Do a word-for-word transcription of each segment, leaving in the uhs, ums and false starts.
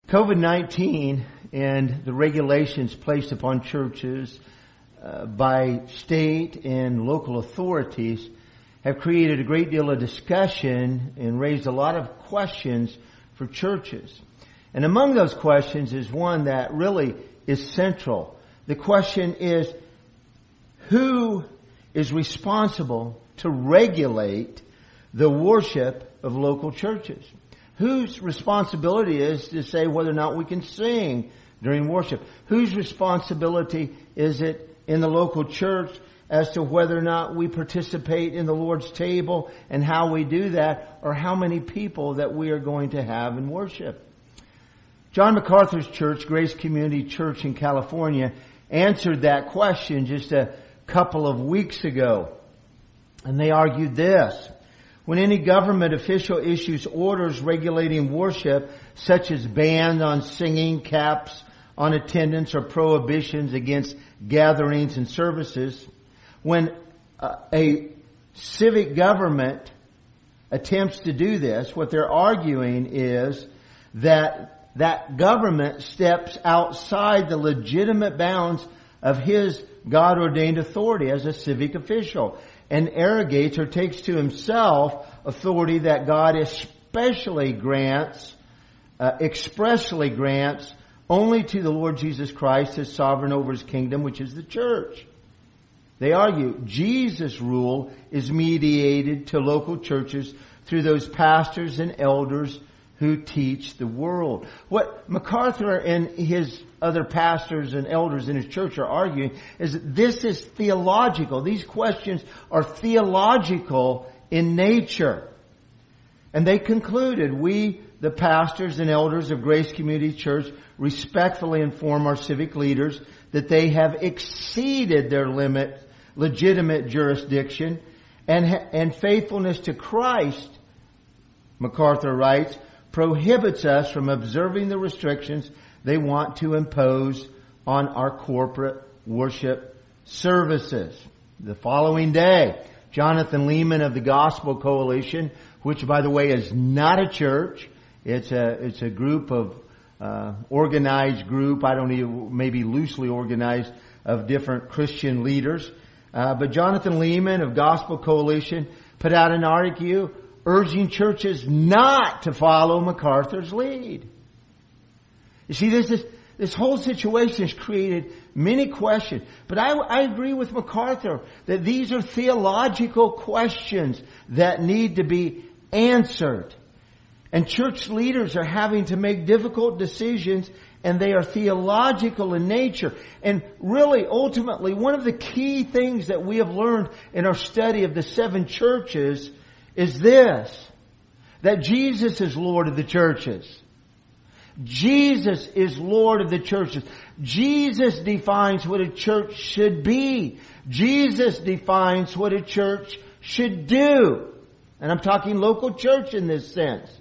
COVID nineteen and the regulations placed upon churches uh, by state and local authorities have created a great deal of discussion and raised a lot of questions for churches. And among those questions is one that really is central. The question is, who is responsible to regulate the worship of local churches? Whose responsibility is to say whether or not we can sing during worship? Whose responsibility is it in the local church as to whether or not we participate in the Lord's table and how we do that, or how many people that we are going to have in worship? John MacArthur's church, Grace Community Church in California, answered that question just a couple of weeks ago. And they argued this: when any government official issues orders regulating worship, such as bans on singing, caps on attendance, or prohibitions against gatherings and services, when uh, a civic government attempts to do this, what they're arguing is that that government steps outside the legitimate bounds of his God-ordained authority as a civic official, and arrogates or takes to himself authority that God especially grants, uh, expressly grants, only to the Lord Jesus Christ as sovereign over His kingdom, which is the church. They argue Jesus' rule is mediated to local churches through those pastors and elders who teach the world. What MacArthur and his other pastors and elders in his church are arguing is that this is theological. These questions are theological in nature. And they concluded, we, the pastors and elders of Grace Community Church, respectfully inform our civic leaders that they have exceeded their limit, legitimate jurisdiction, and, and faithfulness to Christ, MacArthur writes, prohibits us from observing the restrictions they want to impose on our corporate worship services. The following day, Jonathan Lehman of the Gospel Coalition, which by the way is not a church, it's a it's a group of uh, organized group, I don't know, maybe loosely organized, of different Christian leaders. Uh, but Jonathan Lehman of Gospel Coalition put out an article urging churches not to follow MacArthur's lead. You see, this is, this whole situation has created many questions. But I, I agree with MacArthur that these are theological questions that need to be answered. And church leaders are having to make difficult decisions, and they are theological in nature. And really, ultimately, one of the key things that we have learned in our study of the seven churches is this: that Jesus is Lord of the churches. Jesus is Lord of the churches. Jesus defines what a church should be. Jesus defines what a church should do. And I'm talking local church in this sense.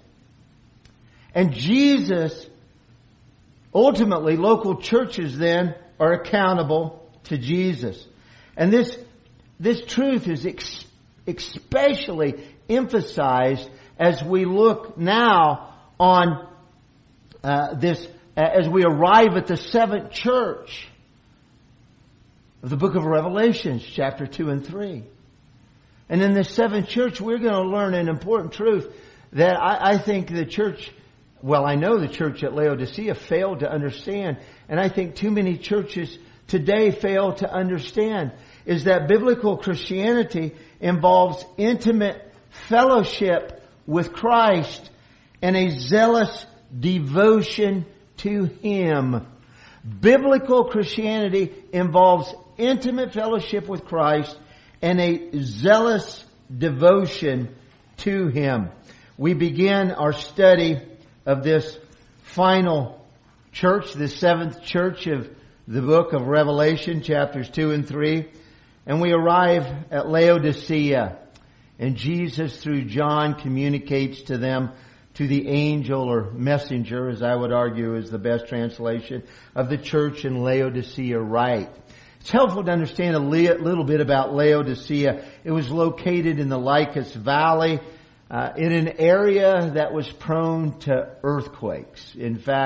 And Jesus, ultimately, local churches then are accountable to Jesus. And this, this truth is ex- especially emphasized as we look now on uh, this, uh, as we arrive at the seventh church of the book of Revelation, chapter two and three. And in this seventh church, we're going to learn an important truth that I, I think the church, well, I know the church at Laodicea failed to understand, and I think too many churches today fail to understand, is that biblical Christianity involves intimate fellowship with Christ and a zealous devotion to Him. Biblical Christianity involves intimate fellowship with Christ and a zealous devotion to Him. We begin our study of this final church, the seventh church of the book of Revelation, chapters two and three. And we arrive at Laodicea. And Jesus, through John, communicates to them, to the angel or messenger, as I would argue is the best translation, of the church in Laodicea, right. It's helpful to understand a little bit about Laodicea. It was located in the Lycus Valley, uh, in an area that was prone to earthquakes. In fact,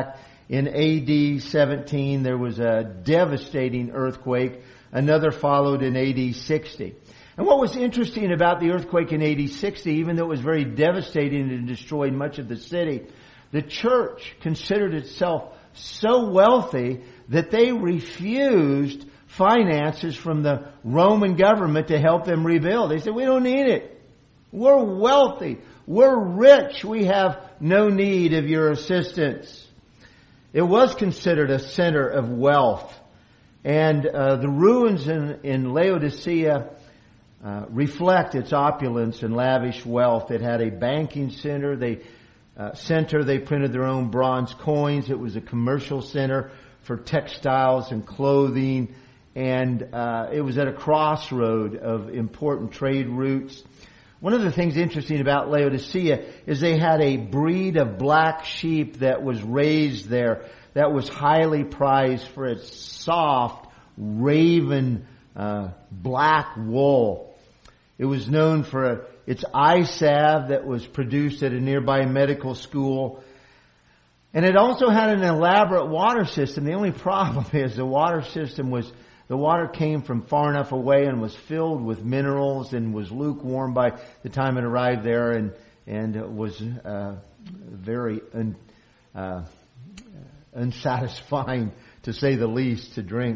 in A D seventeen, there was a devastating earthquake. Another followed in A D sixty. And what was interesting about the earthquake in A D sixty, even though it was very devastating and destroyed much of the city, the church considered itself so wealthy that they refused finances from the Roman government to help them rebuild. They said, we don't need it. We're wealthy. We're rich. We have no need of your assistance. It was considered a center of wealth. And uh, the ruins in, in Laodicea uh, reflect its opulence and lavish wealth. It had a banking center. They uh, center. They printed their own bronze coins. It was a commercial center for textiles and clothing. And uh, it was at a crossroad of important trade routes. One of the things interesting about Laodicea is they had a breed of black sheep that was raised there that was highly prized for its soft, raven, uh, black wool. It was known for its eye salve that was produced at a nearby medical school. And it also had an elaborate water system. The only problem is the water system was The water came from far enough away and was filled with minerals and was lukewarm by the time it arrived there, and and was uh, very un, uh, unsatisfying, to say the least, to drink.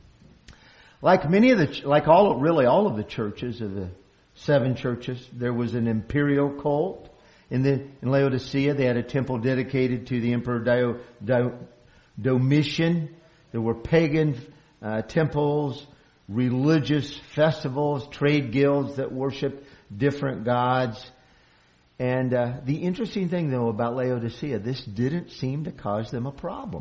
Like many of the, like all, really all of the churches of the seven churches, there was an imperial cult in the in Laodicea. They had a temple dedicated to the Emperor Dio, Dio, Domitian. There were pagan Uh, temples, religious festivals, trade guilds that worshiped different gods. And uh, the interesting thing, though, about Laodicea, this didn't seem to cause them a problem.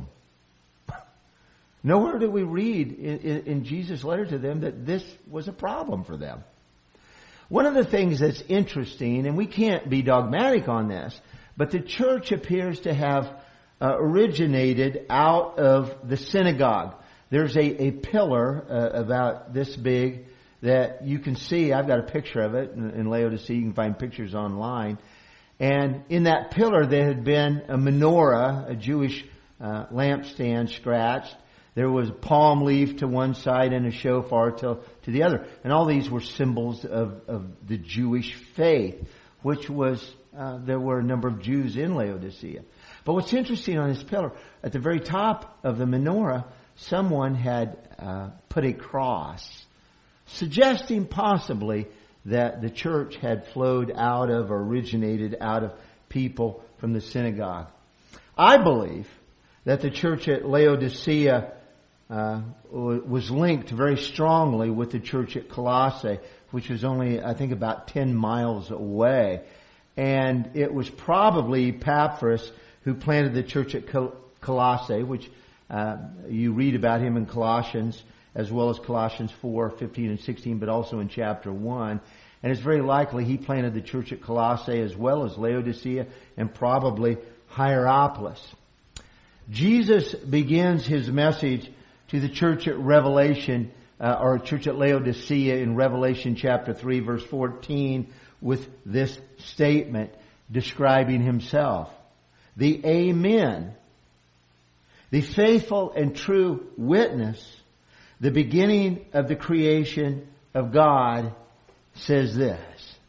Nowhere do we read in, in, in Jesus' letter to them that this was a problem for them. One of the things that's interesting, and we can't be dogmatic on this, but the church appears to have uh, originated out of the synagogue. There's a, a pillar uh, about this big that you can see. I've got a picture of it in, in Laodicea. You can find pictures online. And in that pillar there had been a menorah, a Jewish uh, lampstand scratched. There was a palm leaf to one side and a shofar to, to the other. And all these were symbols of, of the Jewish faith, which was, uh, there were a number of Jews in Laodicea. But what's interesting on this pillar, at the very top of the menorah, someone had uh, put a cross, suggesting possibly that the church had flowed out of, or originated out of people from the synagogue. I believe that the church at Laodicea uh, was linked very strongly with the church at Colossae, which was only, I think, about ten miles away. And it was probably Epaphras who planted the church at Col- Colossae, which Uh, you read about him in Colossians, as well as Colossians four, fifteen and sixteen, but also in chapter one. And it's very likely he planted the church at Colossae as well as Laodicea and probably Hierapolis. Jesus begins his message to the church at Revelation, uh, or church at Laodicea in Revelation chapter three, verse fourteen, with this statement describing himself. The Amen, the faithful and true witness, the beginning of the creation of God, says this.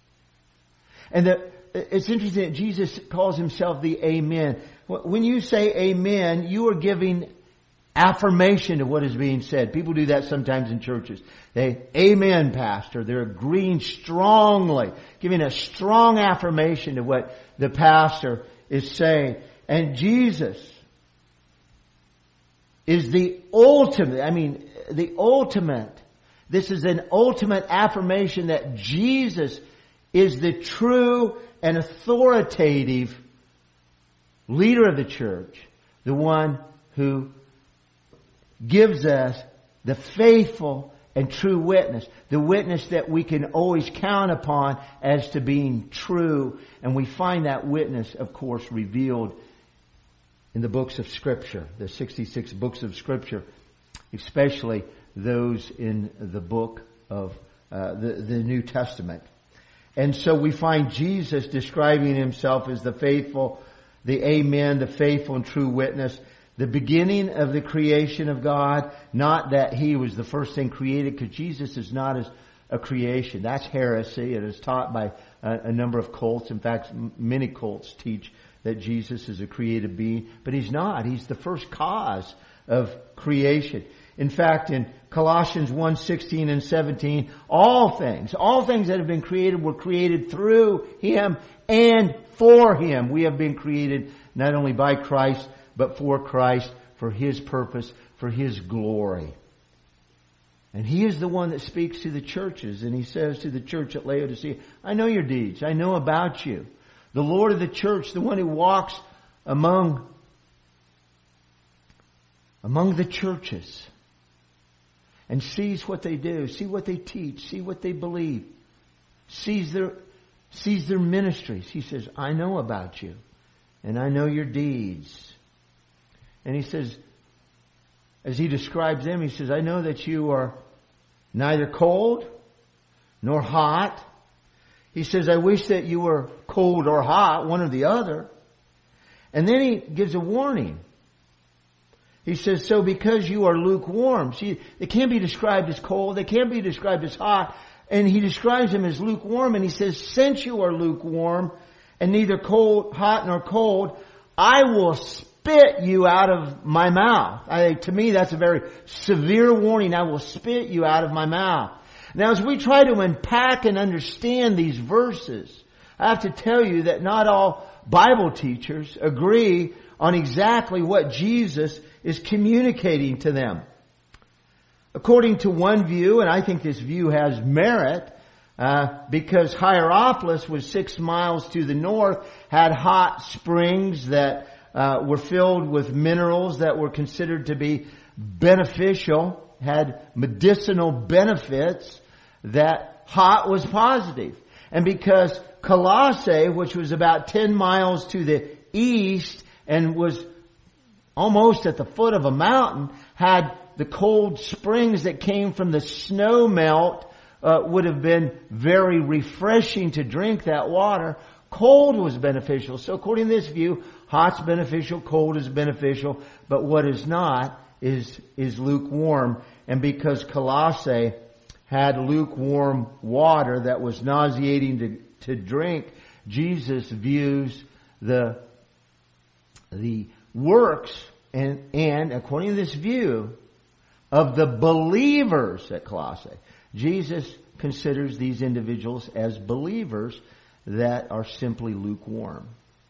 And the, it's interesting that Jesus calls himself the Amen. When you say Amen, you are giving affirmation to what is being said. People do that sometimes in churches. They, Amen, Pastor. They're agreeing strongly, giving a strong affirmation to what the pastor is saying. And Jesus is the ultimate, I mean, the ultimate. This is an ultimate affirmation that Jesus is the true and authoritative leader of the church, the one who gives us the faithful and true witness, the witness that we can always count upon as to being true. And we find that witness, of course, revealed in the books of Scripture, the sixty-six books of Scripture, especially those in the book of uh, the, the New Testament. And so we find Jesus describing himself as the faithful the Amen, the faithful and true witness, the beginning of the creation of God, not that He was the first thing created, because Jesus is not as a creation. That's heresy. It is taught by a, a number of cults. In fact, m- many cults teach that Jesus is a created being, but He's not. He's the first cause of creation. In fact, in Colossians one sixteen and seventeen, all things, all things that have been created were created through Him and for Him. We have been created not only by Christ, but for Christ, for His purpose, for His glory. And He is the one that speaks to the churches, and He says to the church at Laodicea, I know your deeds. I know about you. The Lord of the church, the one who walks among, among the churches and sees what they do, see what they teach, see what they believe, sees their, sees their ministries. He says, I know about you, and I know your deeds. And He says, as He describes them, He says, I know that you are neither cold nor hot. He says, I wish that you were cold or hot, one or the other. And then He gives a warning. He says, so because you are lukewarm. See, they can't be described as cold. They can't be described as hot. And He describes them as lukewarm. And He says, since you are lukewarm and neither cold, hot nor cold, I will spit you out of my mouth. I, to me, that's a very severe warning. I will spit you out of my mouth. Now, as we try to unpack and understand these verses, I have to tell you that not all Bible teachers agree on exactly what Jesus is communicating to them. According to one view, and I think this view has merit, uh, because Hierapolis was six miles to the north, had hot springs that uh, were filled with minerals that were considered to be beneficial, had medicinal benefits, that hot was positive. And because Colossae, which was about ten miles to the east and was almost at the foot of a mountain, had the cold springs that came from the snow melt, uh, would have been very refreshing to drink that water. Cold was beneficial. So according to this view, hot's beneficial, cold is beneficial, but what is not is, is lukewarm. And because Colossae had lukewarm water that was nauseating to, to drink, Jesus views the, the works and, and according to this view of the believers at Colossae. Jesus considers these individuals as believers that are simply lukewarm.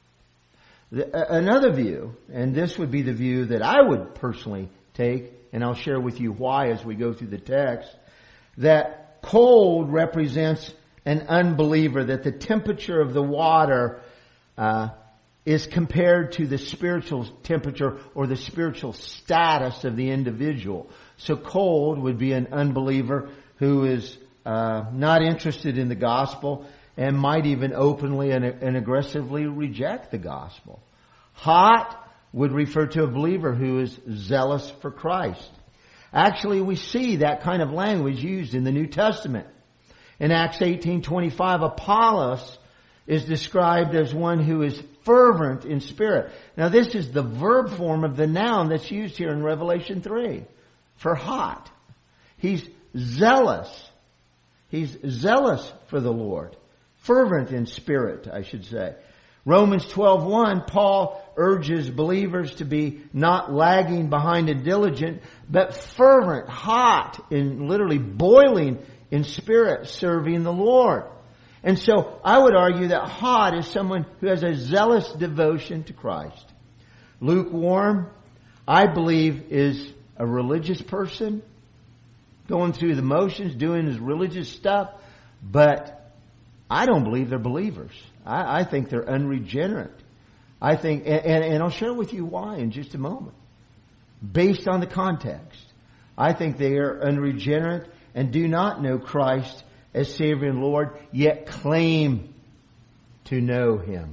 The, another view, and this would be the view that I would personally take, and I'll share with you why as we go through the text, that cold represents an unbeliever, that the temperature of the water uh, is compared to the spiritual temperature or the spiritual status of the individual. So cold would be an unbeliever who is uh, not interested in the gospel and might even openly and, and aggressively reject the gospel. Hot would refer to a believer who is zealous for Christ. Actually, we see that kind of language used in the New Testament. In Acts eighteen twenty-five, Apollos is described as one who is fervent in spirit. Now, this is the verb form of the noun that's used here in Revelation three for hot. He's zealous. He's zealous for the Lord. Fervent in spirit, I should say. Romans twelve one, Paul urges believers to be not lagging behind and diligent, but fervent, hot, in literally boiling in spirit, serving the Lord. And so I would argue that hot is someone who has a zealous devotion to Christ. Lukewarm, I believe, is a religious person going through the motions, doing his religious stuff, but I don't believe they're believers. I, I think they're unregenerate. I think, and, and, and I'll share with you why in just a moment. Based on the context, I think they are unregenerate and do not know Christ as Savior and Lord, yet claim to know Him.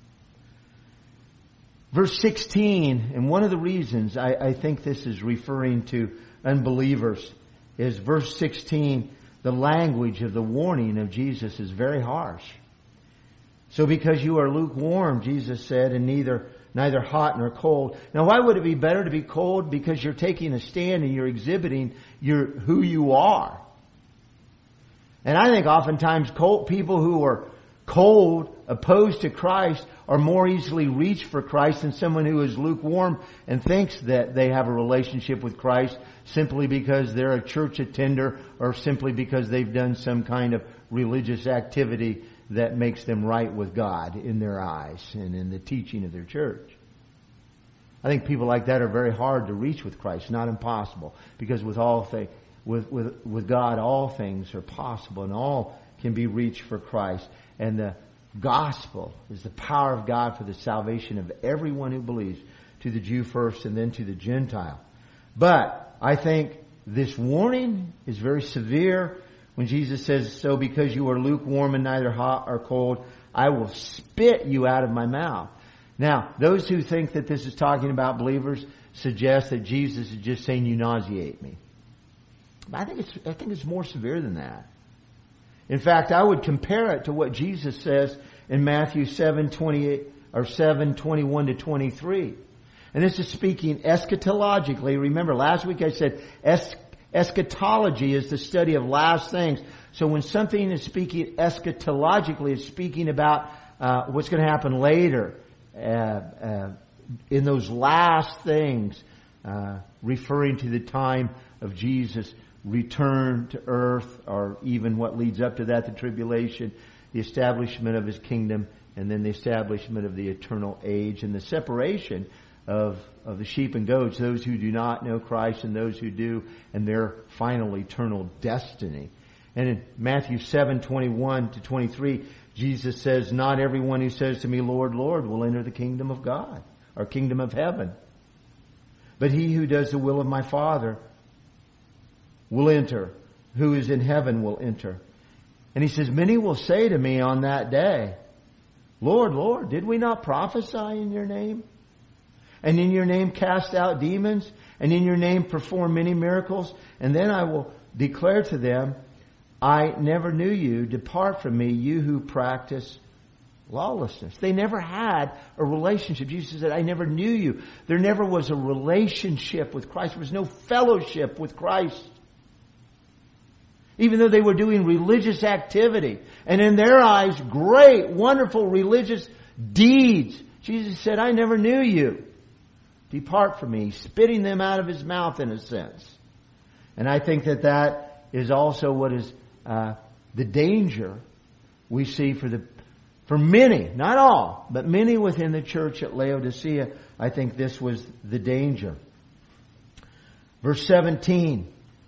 Verse sixteen, and one of the reasons I, I think this is referring to unbelievers is verse sixteen, the language of the warning of Jesus is very harsh. So because you are lukewarm, Jesus said, and neither neither hot nor cold. Now why would it be better to be cold? Because you're taking a stand and you're exhibiting your who you are. And I think oftentimes cold people who are cold, opposed to Christ, are more easily reached for Christ than someone who is lukewarm and thinks that they have a relationship with Christ simply because they're a church attender or simply because they've done some kind of religious activity that makes them right with God in their eyes and in the teaching of their church. I think people like that are very hard to reach with Christ. Not impossible, because with all things, with, with, with God, all things are possible and all can be reached for Christ. And the gospel is the power of God for the salvation of everyone who believes, to the Jew first and then to the Gentile. But I think this warning is very severe when Jesus says, so because you are lukewarm and neither hot or cold, I will spit you out of my mouth. Now, those who think that this is talking about believers suggest that Jesus is just saying, you nauseate me. But I think it's, I think it's more severe than that. In fact, I would compare it to what Jesus says in Matthew seven twenty-eight or seven twenty-one to twenty-three. And this is speaking eschatologically. Remember, last week I said es- eschatology is the study of last things. So when something is speaking eschatologically, it's speaking about uh, what's going to happen later uh, uh, in those last things, uh, referring to the time of Jesus' return to earth, or even what leads up to that, the tribulation, the establishment of His kingdom, and then the establishment of the eternal age, and the separation of of the sheep and goats, those who do not know Christ and those who do, and their final eternal destiny. And in Matthew seven twenty-one to twenty-three, Jesus says, not everyone who says to me, Lord, Lord, will enter the kingdom of God, or kingdom of heaven, but he who does the will of my Father will enter, who is in heaven will enter. And he says, many will say to me on that day, Lord, Lord, did we not prophesy in your name? And in your name cast out demons? And in your name perform many miracles? And then I will declare to them, I never knew you. Depart from me, you who practice lawlessness. They never had a relationship. Jesus said, I never knew you. There never was a relationship with Christ. There was no fellowship with Christ. Even though they were doing religious activity, and in their eyes, great, wonderful religious deeds, Jesus said, I never knew you. Depart from me, spitting them out of His mouth in a sense. And I think that that is also what is uh, the danger we see for the for many, not all, but many within the church at Laodicea. I think this was the danger. Verse seventeen.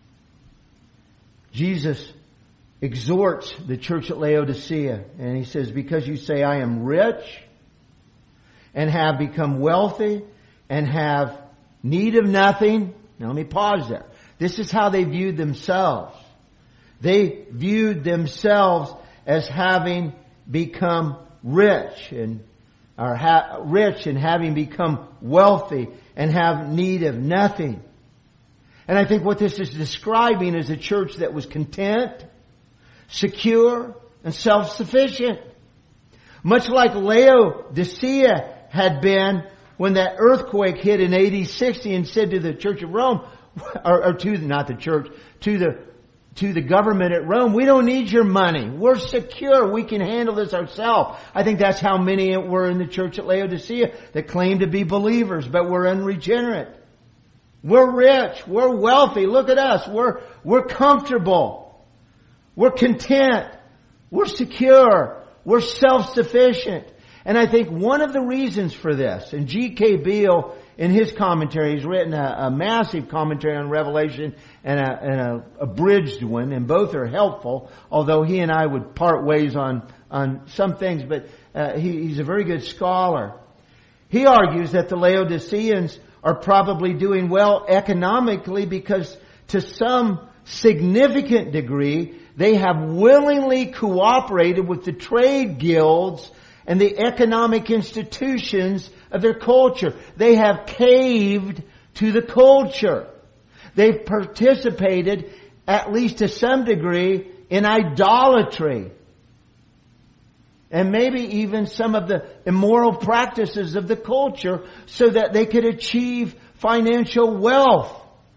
Jesus exhorts the church at Laodicea, and He says, because you say I am rich and have become wealthy and have need of nothing. Now let me pause there. This is how they viewed themselves. They viewed themselves as having become rich and are ha- rich and having become wealthy and have need of nothing. And I think what this is describing is a church that was content, secure, and self-sufficient. Much like Laodicea had been when that earthquake hit in A D sixty and said to the Church of Rome, or, or to, not the church, to the, to the government at Rome, we don't need your money. We're secure. We can handle this ourselves. I think that's how many were in the church at Laodicea that claimed to be believers, but were unregenerate. We're rich. We're wealthy. Look at us. We're, we're comfortable. We're content. We're secure. We're self-sufficient. And I think one of the reasons for this, and G K Beale in his commentary, he's written a, a massive commentary on Revelation and a, and a abridged one, and both are helpful, although he and I would part ways on, on some things, but uh, he, he's a very good scholar. He argues that the Laodiceans are probably doing well economically because to some significant degree they have willingly cooperated with the trade guilds and the economic institutions of their culture. They have caved to the culture. They've participated, at least to some degree, in idolatry. and maybe even some of the immoral practices of the culture so that they could achieve financial wealth.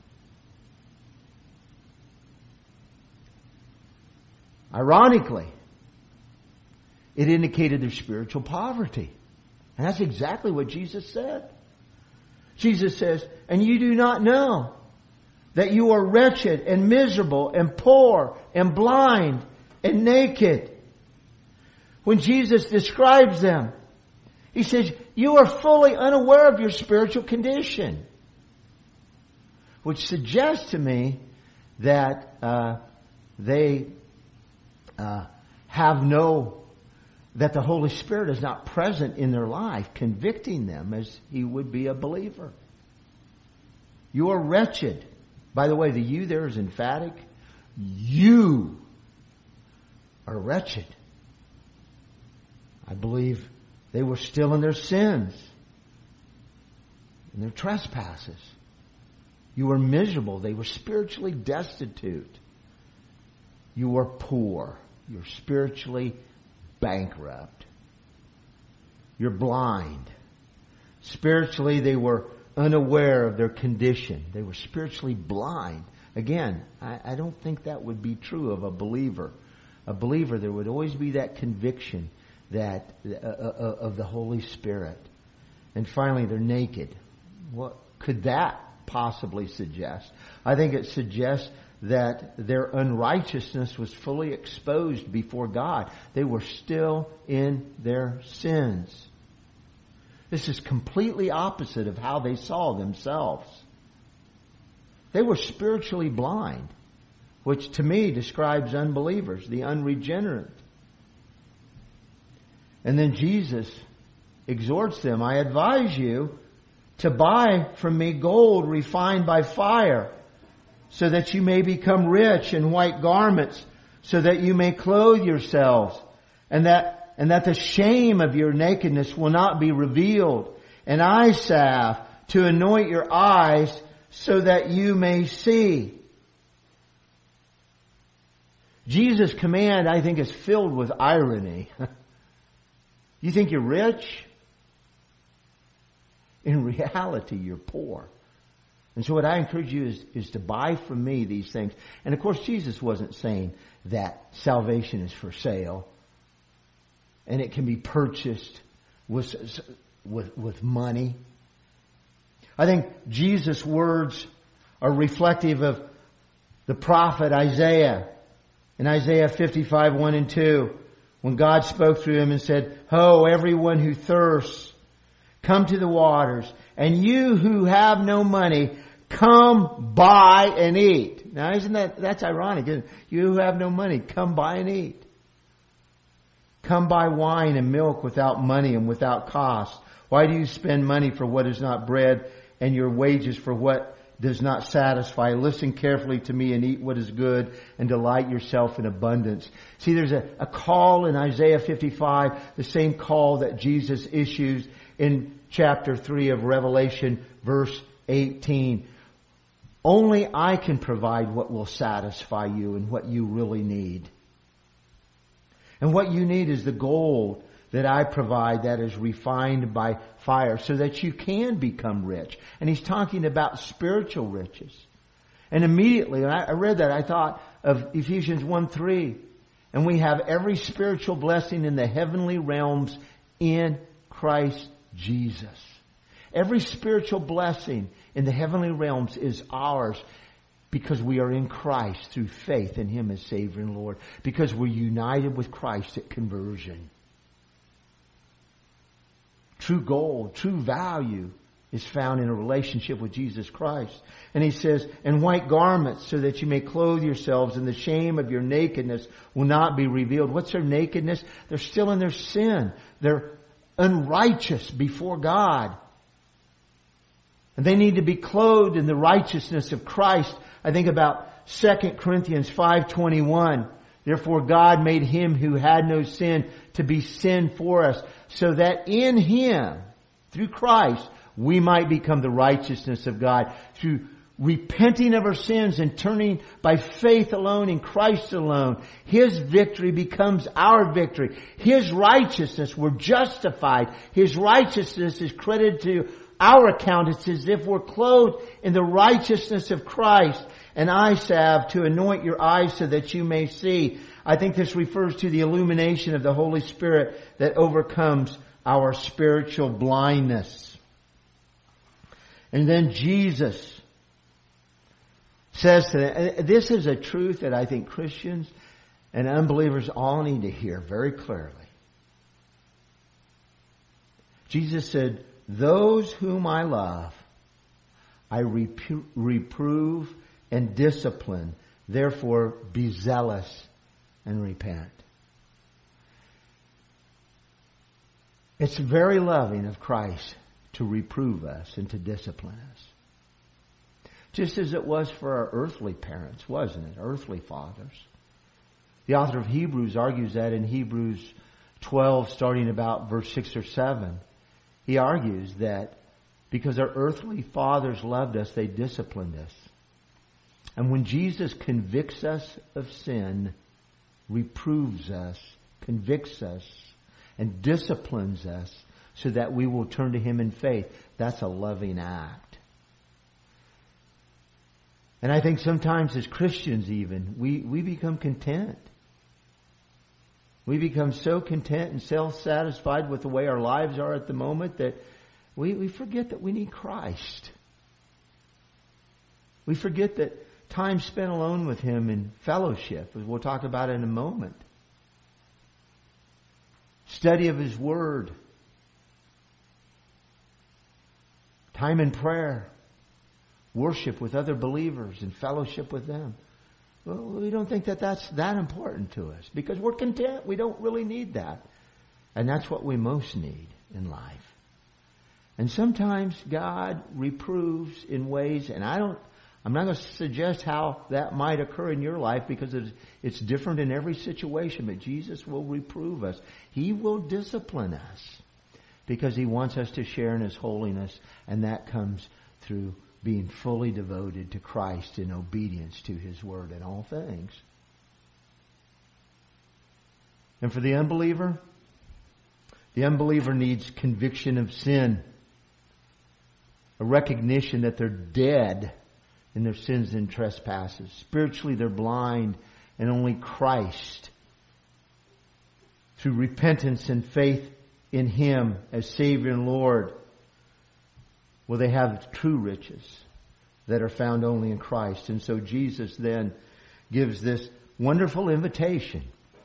Ironically, it indicated their spiritual poverty. And that's exactly what Jesus said. Jesus says, and you do not know that you are wretched and miserable and poor and blind and naked. When Jesus describes them, He says, you are fully unaware of your spiritual condition. Which suggests to me that uh, they uh, have no, that the Holy Spirit is not present in their life, convicting them as He would be a believer. You are wretched. By the way, the you there is emphatic. You are wretched. I believe they were still in their sins and their trespasses. You were miserable. They were spiritually destitute. You were poor. You're spiritually bankrupt. You're blind. Spiritually, they were unaware of their condition. They were spiritually blind. Again, I, I don't think that would be true of a believer. A believer, there would always be that conviction that uh, uh, of the Holy Spirit. And finally, they're naked. What could that possibly suggest? I think it suggests that their unrighteousness was fully exposed before God. They were still in their sins. This is completely opposite of how they saw themselves. They were spiritually blind, which to me describes unbelievers, the unregenerate. And then Jesus exhorts them, I advise you to buy from me gold refined by fire, so that you may become rich, in white garments, so that you may clothe yourselves, and that and that the shame of your nakedness will not be revealed, and eye salve to anoint your eyes, so that you may see. Jesus' command, I think, is filled with irony. You think you're rich? In reality, you're poor. And so what I encourage you is, is to buy from me these things. And of course, Jesus wasn't saying that salvation is for sale and it can be purchased with, with, with money. I think Jesus' words are reflective of the prophet Isaiah. In Isaiah fifty-five, one and two, when God spoke through him and said, Ho, everyone who thirsts, come to the waters, and you who have no money, come buy and eat. Now isn't that, that's ironic, isn't it? You who have no money, come buy and eat. Come buy wine and milk without money and without cost. Why do you spend money for what is not bread and your wages for what does not satisfy? Listen carefully to me and eat what is good and delight yourself in abundance. See, there's a, a call in Isaiah fifty-five, the same call that Jesus issues in chapter three of Revelation, verse eighteen. Only I can provide what will satisfy you and what you really need. And what you need is the gold that I provide that is refined by fire so that you can become rich. And he's talking about spiritual riches. And immediately, when I read that, I thought of Ephesians one three. And we have every spiritual blessing in the heavenly realms in Christ Jesus. Every spiritual blessing in the heavenly realms is ours because we are in Christ through faith in Him as Savior and Lord. Because we're united with Christ at conversion. True gold, true value is found in a relationship with Jesus Christ. And he says, and white garments so that you may clothe yourselves and the shame of your nakedness will not be revealed. What's their nakedness? They're still in their sin. They're unrighteous before God. And they need to be clothed in the righteousness of Christ. I think about Second Corinthians five twenty-one. Therefore God made Him who had no sin to be sin for us, so that in Him, through Christ, we might become the righteousness of God. Through repenting of our sins and turning by faith alone in Christ alone, His victory becomes our victory. His righteousness, we're justified. His righteousness is credited to our account. It's as if we're clothed in the righteousness of Christ. And eye salve to anoint your eyes so that you may see. I think this refers to the illumination of the Holy Spirit that overcomes our spiritual blindness. And then Jesus says to them, this is a truth that I think Christians and unbelievers all need to hear very clearly. Jesus said, those whom I love, I repro- reprove and discipline. Therefore, be zealous and repent. It's very loving of Christ to reprove us and to discipline us. Just as it was for our earthly parents, wasn't it? Earthly fathers. The author of Hebrews argues that in Hebrews twelve, starting about verse six or seven. He argues that because our earthly fathers loved us, they disciplined us. And when Jesus convicts us of sin, reproves us, convicts us, and disciplines us so that we will turn to Him in faith, that's a loving act. And I think sometimes as Christians even, we, we become content. We become so content and self-satisfied with the way our lives are at the moment that we, we forget that we need Christ. We forget that time spent alone with Him in fellowship, as we'll talk about in a moment. Study of His Word. Time in prayer. Worship with other believers and fellowship with them. Well, we don't think that that's that important to us because we're content. We don't really need that. And that's what we most need in life. And sometimes God reproves in ways, and I don't, I'm not going to suggest how that might occur in your life because it's, it's different in every situation, but Jesus will reprove us. He will discipline us because He wants us to share in His holiness, and that comes through being fully devoted to Christ in obedience to His Word in all things. And for the unbeliever, the unbeliever needs conviction of sin. A recognition that they're dead in their sins and trespasses. Spiritually, they're blind, and only Christ, through repentance and faith in Him as Savior and Lord, will they have true riches that are found only in Christ. And so Jesus then gives this wonderful invitation.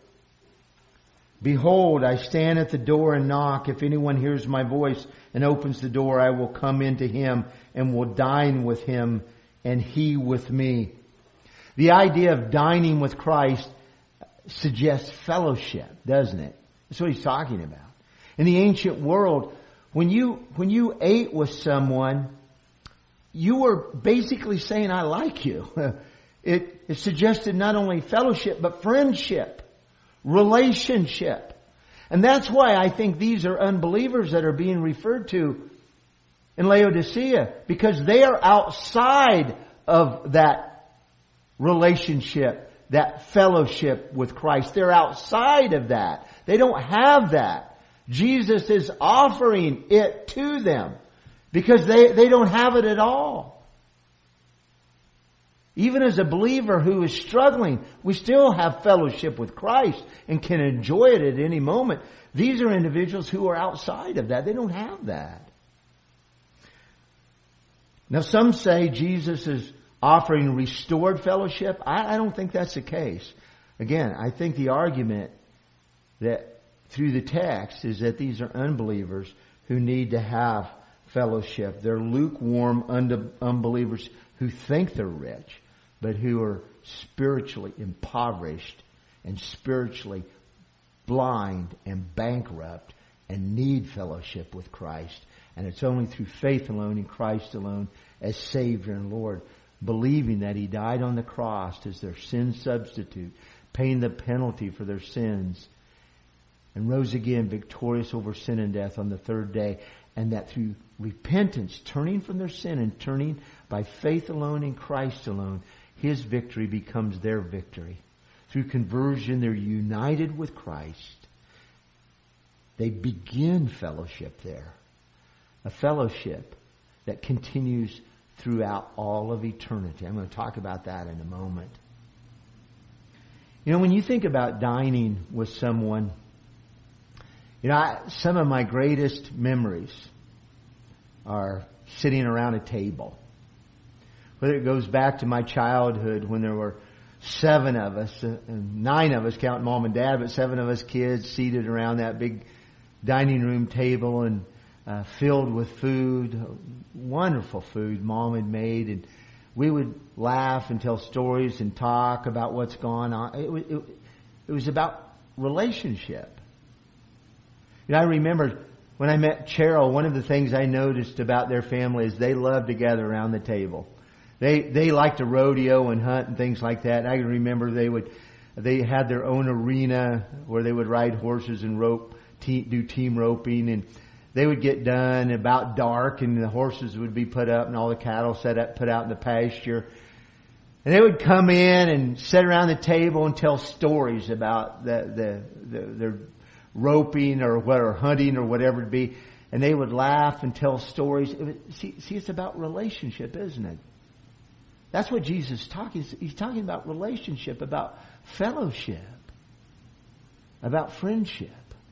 Behold, I stand at the door and knock. If anyone hears my voice and opens the door, I will come into him and will dine with him and he with me. The idea of dining with Christ suggests fellowship, doesn't it? That's what He's talking about. In the ancient world, When you, when you ate with someone, you were basically saying, I like you. It, it suggested not only fellowship, but friendship, relationship. And that's why I think these are unbelievers that are being referred to in Laodicea, because they are outside of that relationship, that fellowship with Christ. They're outside of that. They don't have that. Jesus is offering it to them because they, they don't have it at all. Even as a believer who is struggling, we still have fellowship with Christ and can enjoy it at any moment. These are individuals who are outside of that. They don't have that. Now some say Jesus is offering restored fellowship. I, I don't think that's the case. Again, I think the argument that through the text is that these are unbelievers who need to have fellowship. They're lukewarm unbelievers who think they're rich, but who are spiritually impoverished and spiritually blind and bankrupt and need fellowship with Christ. And it's only through faith alone in Christ alone as Savior and Lord, believing that He died on the cross as their sin substitute, paying the penalty for their sins, and rose again victorious over sin and death on the third day. And that through repentance, turning from their sin and turning by faith alone in Christ alone, His victory becomes their victory. Through conversion, they're united with Christ. They begin fellowship there. A fellowship that continues throughout all of eternity. I'm going to talk about that in a moment. You know, when you think about dining with someone, you know, I, some of my greatest memories are sitting around a table. Whether it goes back to my childhood when there were seven of us, uh, nine of us counting mom and dad, but seven of us kids seated around that big dining room table and uh, filled with food, wonderful food mom had made, and we would laugh and tell stories and talk about what's gone on. It was, it, it was about relationship. You know, I remember when I met Cheryl, one of the things I noticed about their family is they loved to gather around the table. They they liked to rodeo and hunt and things like that. I can remember they would they had their own arena where they would ride horses and rope, te- do team roping, and they would get done about dark, and the horses would be put up and all the cattle set up, put out in the pasture. And they would come in and sit around the table and tell stories about the, the, the their roping or what, or hunting or whatever it be. And they would laugh and tell stories. It was, see, see, it's about relationship, isn't it? That's what Jesus is talking. He's talking about relationship, about fellowship, about friendship.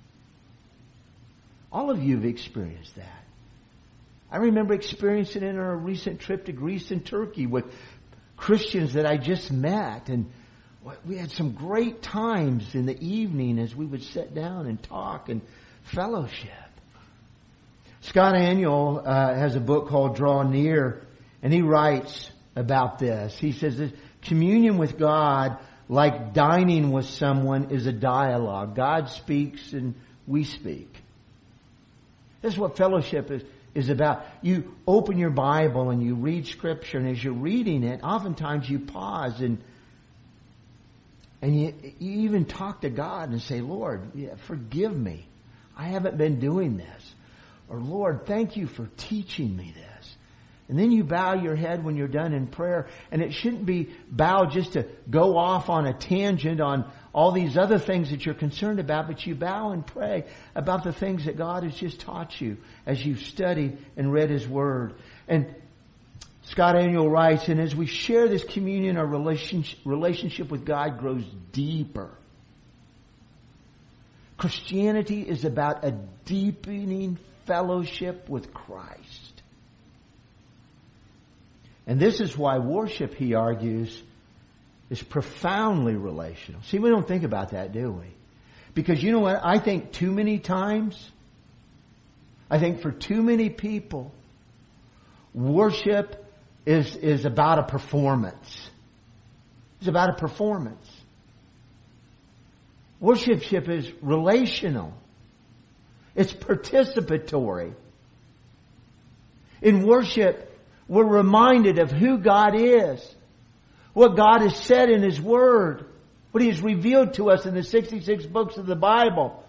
All of you have experienced that. I remember experiencing it in our recent trip to Greece and Turkey with Christians that I just met. And we had some great times in the evening as we would sit down and talk and fellowship. Scott Aniol uh, has a book called Draw Near, and he writes about this. He says this, communion with God, like dining with someone, is a dialogue. God speaks and we speak. This is what fellowship is, is about. You open your Bible and you read Scripture, and as you're reading it, oftentimes you pause and and you, you even talk to God and say, Lord, yeah, forgive me. I haven't been doing this. Or, Lord, thank you for teaching me this. And then you bow your head when you're done in prayer. And it shouldn't be bow just to go off on a tangent on all these other things that you're concerned about, but you bow and pray about the things that God has just taught you as you've studied and read His Word. And Scott Aniol writes, and as we share this communion, our relationship, relationship with God grows deeper. Christianity is about a deepening fellowship with Christ. And this is why worship, he argues, is profoundly relational. See, we don't think about that, do we? Because you know what? I think too many times, I think for too many people, worship is, is about a performance. It's about a performance. Worship is relational. It's participatory. In worship, we're reminded of who God is, what God has said in His Word, what He has revealed to us in the sixty-six books of the Bible,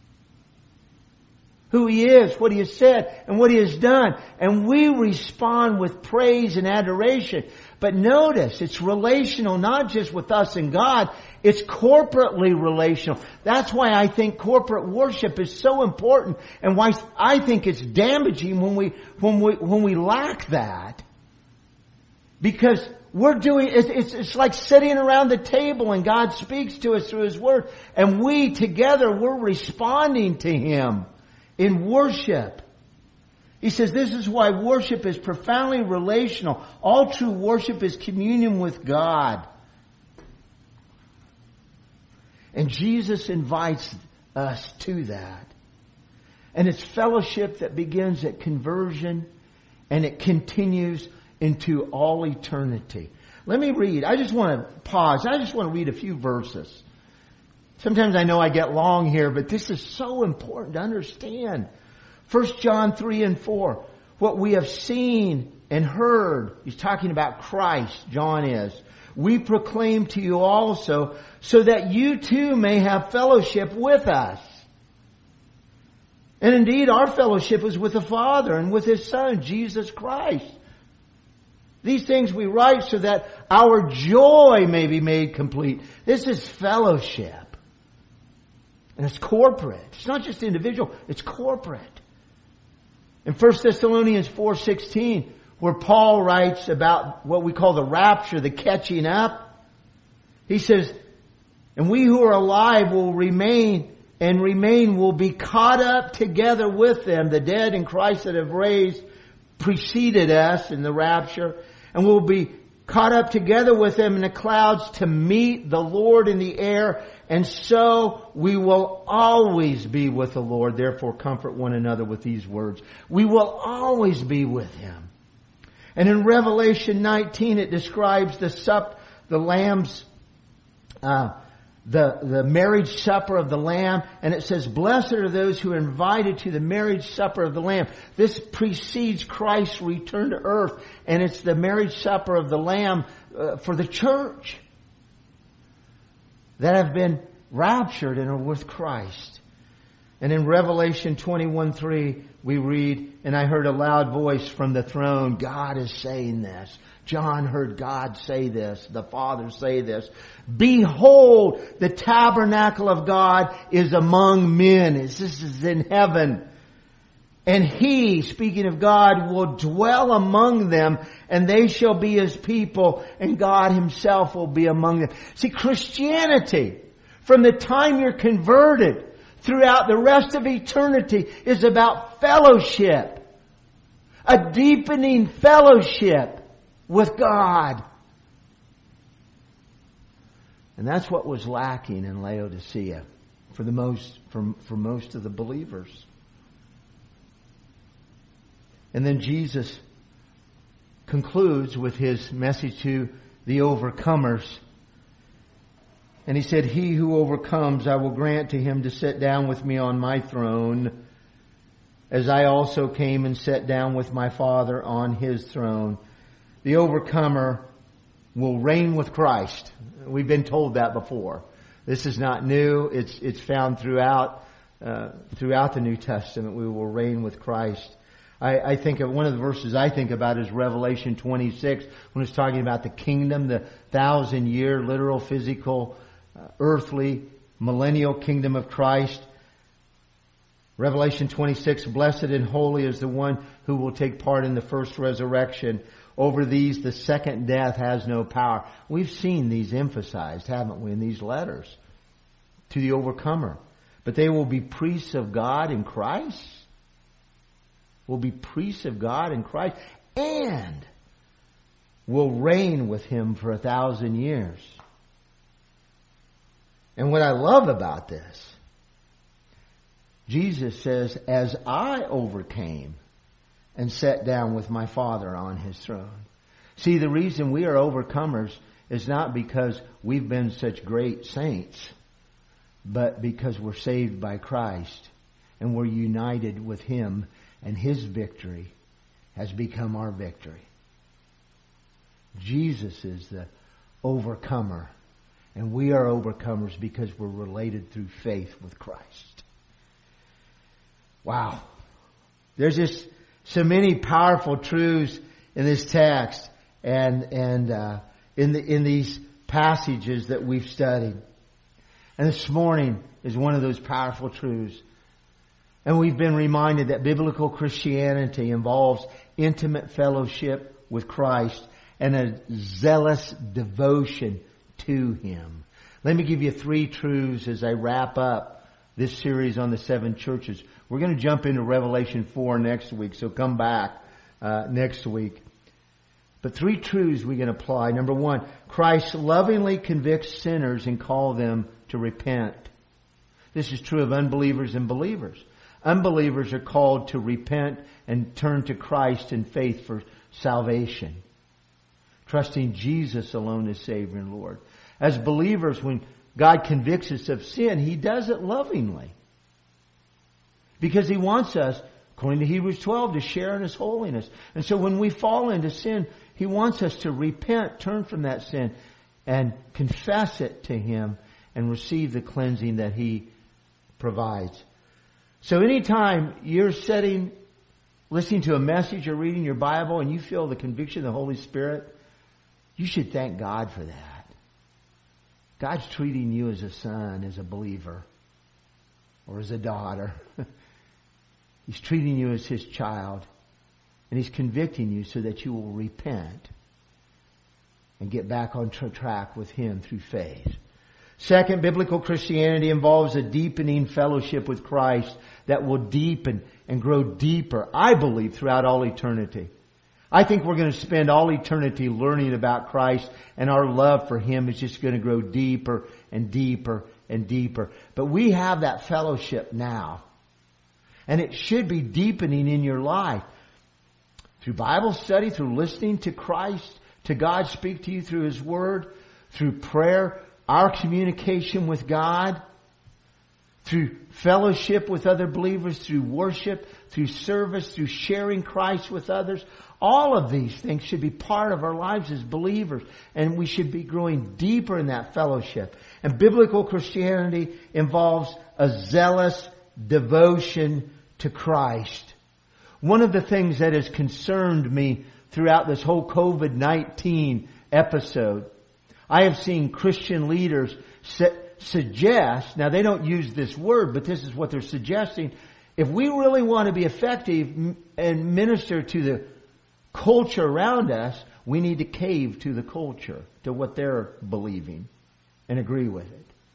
who He is, what He has said, and what He has done. And we respond with praise and adoration. But notice, it's relational, not just with us and God, it's corporately relational. That's why I think corporate worship is so important, and why I think it's damaging when we, when we, when we lack that. Because we're doing, it's, it's, it's like sitting around the table and God speaks to us through His Word, and we together, we're responding to Him in worship. He says this is why worship is profoundly relational. All true worship is communion with God. And Jesus invites us to that. And it's fellowship that begins at conversion and it continues into all eternity. Let me read. I just want to pause. I just want to read a few verses. Sometimes I know I get long here, but this is so important to understand. First John three and four. What we have seen and heard. He's talking about Christ, John is. We proclaim to you also, so that you too may have fellowship with us. And indeed, our fellowship is with the Father and with His Son, Jesus Christ. These things we write so that our joy may be made complete. This is fellowship. And it's corporate. It's not just individual, it's corporate. In First Thessalonians four sixteen, where Paul writes about what we call the rapture, the catching up, he says, and we who are alive will remain and remain will be caught up together with them, the dead in Christ that have raised, preceded us in the rapture, and we'll be caught up together with them in the clouds to meet the Lord in the air, and so we will always be with the Lord. Therefore comfort one another with these words. We will always be with Him. And in Revelation nineteen it describes the sup, the Lamb's, uh, the, the marriage supper of the Lamb, and it says, blessed are those who are invited to the marriage supper of the Lamb. This precedes Christ's return to earth, and it's the marriage supper of the Lamb uh, for the church that have been raptured and are with Christ. And in Revelation twenty-one three, we read, and I heard a loud voice from the throne. God is saying this. John heard God say this, the Father say this. Behold, the tabernacle of God is among men. This is in heaven. And He, speaking of God, will dwell among them, and they shall be His people, and God Himself will be among them. See, Christianity, from the time you're converted throughout the rest of eternity, is about fellowship. A deepening fellowship with God. And that's what was lacking in Laodicea for the most, for, for most of the believers. And then Jesus concludes with His message to the overcomers. And He said, He who overcomes, I will grant to him to sit down with me on my throne, as I also came and sat down with my Father on His throne. The overcomer will reign with Christ. We've been told that before. This is not new. It's it's found throughout uh, throughout the New Testament. We will reign with Christ. I, I think of one of the verses I think about is Revelation twenty-six, when it's talking about the kingdom, the thousand year, literal, physical, uh, earthly, millennial kingdom of Christ. Revelation twenty-six, blessed and holy is the one who will take part in the first resurrection. Over these, the second death has no power. We've seen these emphasized, haven't we, in these letters to the overcomer. But they will be priests of God in Christ. Will be priests of God in Christ. And will reign with Him for a thousand years. And what I love about this, Jesus says, as I overcame and sat down with my Father on His throne. See, the reason we are overcomers is not because we've been such great saints, but because we're saved by Christ and we're united with Him, and His victory has become our victory. Jesus is the overcomer, and we are overcomers because we're related through faith with Christ. Wow. There's just so many powerful truths in this text and and uh, in the in these passages that we've studied. And this morning is one of those powerful truths. And we've been reminded that biblical Christianity involves intimate fellowship with Christ and a zealous devotion to Him. Let me give you three truths as I wrap up this series on the seven churches. We're going to jump into Revelation four next week, so come back uh, next week. But three truths we can apply. Number one, Christ lovingly convicts sinners and calls them to repent. This is true of unbelievers and believers. Unbelievers are called to repent and turn to Christ in faith for salvation, trusting Jesus alone as Savior and Lord. As believers, when God convicts us of sin, He does it lovingly. Because He wants us, according to Hebrews twelve, to share in His holiness. And so when we fall into sin, He wants us to repent, turn from that sin, and confess it to Him and receive the cleansing that He provides. So anytime you're sitting, listening to a message or reading your Bible and you feel the conviction of the Holy Spirit, you should thank God for that. God's treating you as a son, as a believer, or as a daughter. He's treating you as His child. And He's convicting you so that you will repent and get back on tra- track with Him through faith. Second, biblical Christianity involves a deepening fellowship with Christ that will deepen and grow deeper, I believe, throughout all eternity. I think we're going to spend all eternity learning about Christ, and our love for Him is just going to grow deeper and deeper and deeper. But we have that fellowship now. And it should be deepening in your life. Through Bible study, through listening to Christ, to God speak to you through His Word, through prayer, our communication with God, through fellowship with other believers, through worship, through service, through sharing Christ with others. All of these things should be part of our lives as believers, and we should be growing deeper in that fellowship. And biblical Christianity involves a zealous devotion to Christ. One of the things that has concerned me throughout this whole covid nineteen episode, I have seen Christian leaders su- suggest, now they don't use this word, but this is what they're suggesting. If we really want to be effective and minister to the culture around us, we need to cave to the culture, to what they're believing, and agree with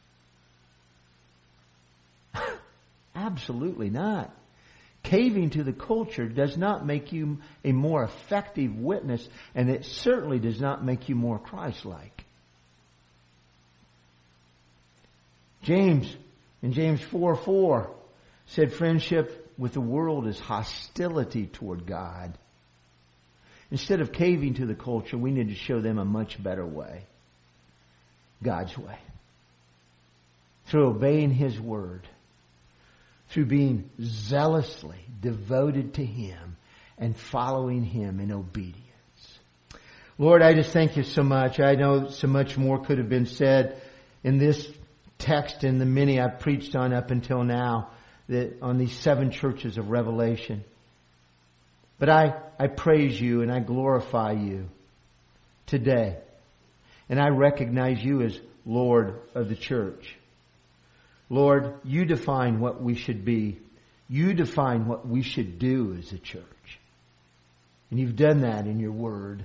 it. Absolutely not. Caving to the culture does not make you a more effective witness, and it certainly does not make you more Christ-like. James, in James four four, said friendship with the world is hostility toward God. Instead of caving to the culture, we need to show them a much better way. God's way. Through obeying His Word. Through being zealously devoted to Him and following Him in obedience. Lord, I just thank You so much. I know so much more could have been said in this text and the many I've preached on up until now, that on these seven churches of Revelation. But I, I praise You and I glorify You today. And I recognize You as Lord of the church. Lord, You define what we should be. You define what we should do as a church. And You've done that in Your Word.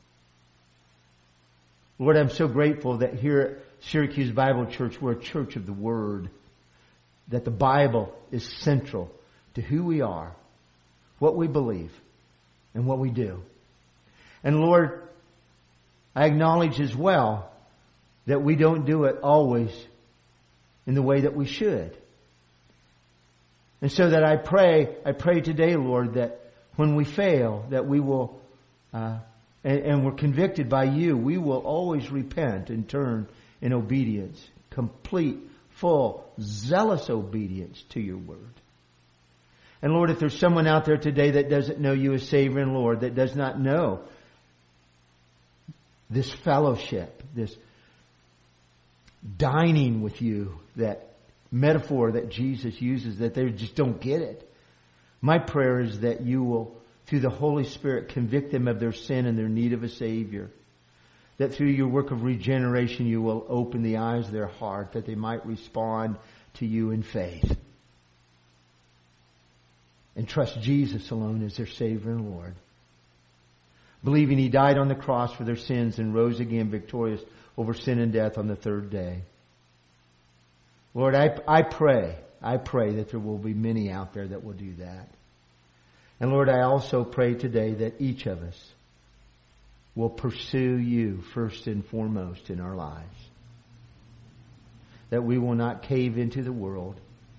Lord, I'm so grateful that here at Syracuse Bible Church, we're a church of the Word. That the Bible is central to who we are, what we believe, and what we do. And Lord, I acknowledge as well that we don't do it always in the way that we should. And so that I pray, I pray today, Lord, that when we fail, that we will, uh, and, and we're convicted by You, we will always repent and turn in obedience, complete, full, zealous obedience to Your Word. And Lord, if there's someone out there today that doesn't know You as Savior and Lord, that does not know this fellowship, this dining with You, that metaphor that Jesus uses, that they just don't get it. My prayer is that You will, through the Holy Spirit, convict them of their sin and their need of a Savior. That through Your work of regeneration, You will open the eyes of their heart, that they might respond to You in faith. And trust Jesus alone as their Savior and Lord. Believing He died on the cross for their sins and rose again victorious over sin and death on the third day. Lord, I, I pray, I pray that there will be many out there that will do that. And Lord, I also pray today that each of us will pursue You first and foremost in our lives. That we will not cave into the world,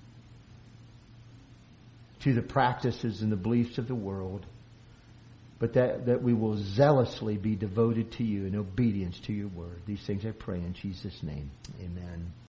to the practices and the beliefs of the world, but that, that we will zealously be devoted to You in obedience to Your Word. These things I pray in Jesus' name. Amen.